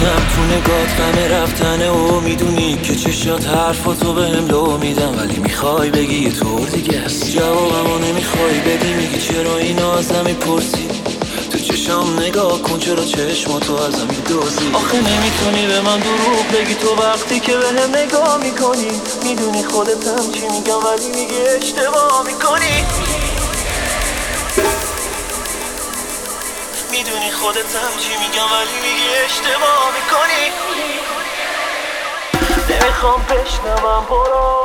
میدونم تو نگات غم رفتنه و میدونی که چشات حرفاتو بهم لو میدم، ولی میخوای بگی یه طور دیگه است. جوابمو نمیخوای بدی، میگی چرا اینو ازم میپرسی. تو چشام نگاه کن، چرا چشماتو ازم میدوزی. آخه نمیتونی به من دروغ بگی تو وقتی که بهم نگاه میکنی. میدونی خودتم چی میگم ولی میگی اشتباه میکنی. میدونی خودتم چی میگم ولی میگی اشتباه میکنی. نمیخوام بشنوم برو.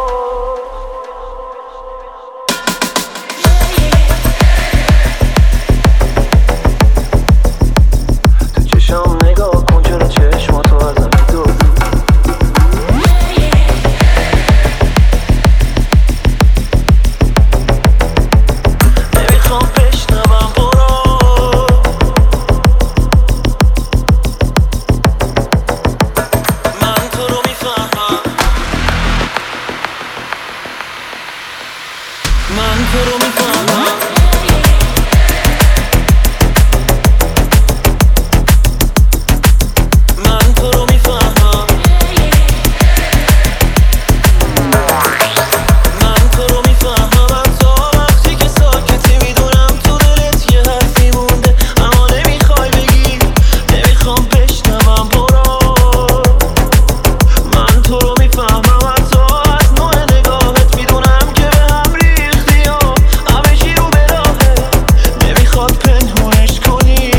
تو چشام نگاه کن، چرا چشماتو ازم میدوزی. نمیخوام بشنوم برو. من تو رو میفهمم، من تو رو میفهمم. من تو رو میفهمم. من تو رو میفهمم. تا وقتی که ساکتی میدونم تو دلت یه حرفی مونده اما نمیخوای بگی. نمیخوام بشنوم برو. من تو رو میفهمم. حتی از نوع نگاهت میدونم که به هم ریختی و همه چی رو به راهه. نمیخواد پنهونش کنی.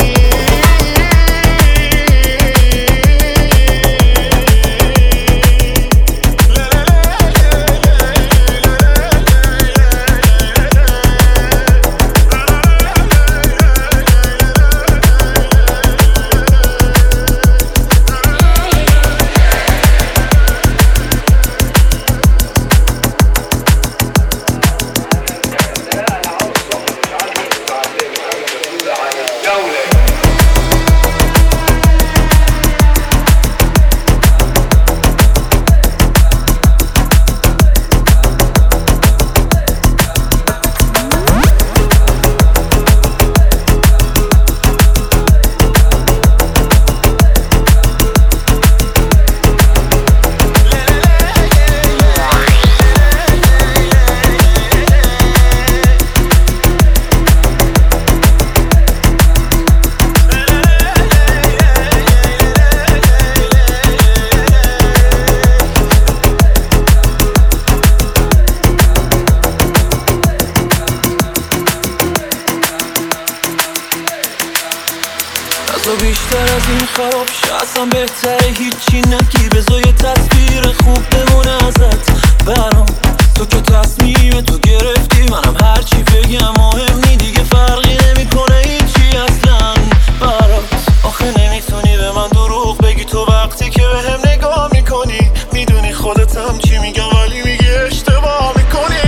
تو بیشتر از این خراب شه، اصلا بهتره هیچی نگی. بذار یه تصویر خوب بمونه ازت برام. تو که تصمیم تو گرفتی، منم هرچی بگم مهم نی دیگه. فرقی نمیکنه هیچی اصلا برات. آخه نمیتونی به من دروغ بگی تو وقتی که بهم نگاه میکنی. میدونی خودتم چی میگم ولی میگی اشتباه میکنی.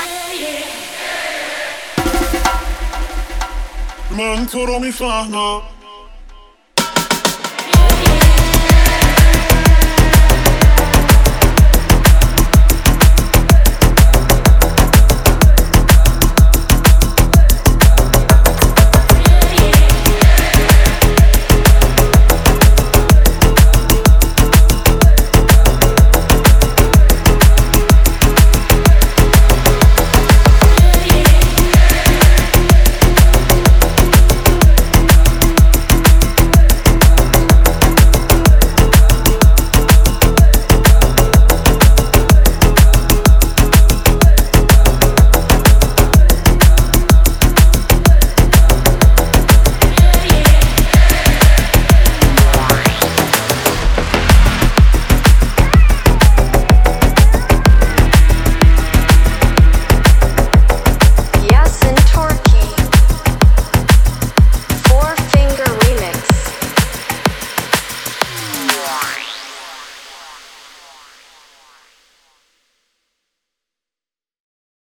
من تو رو میفهمم.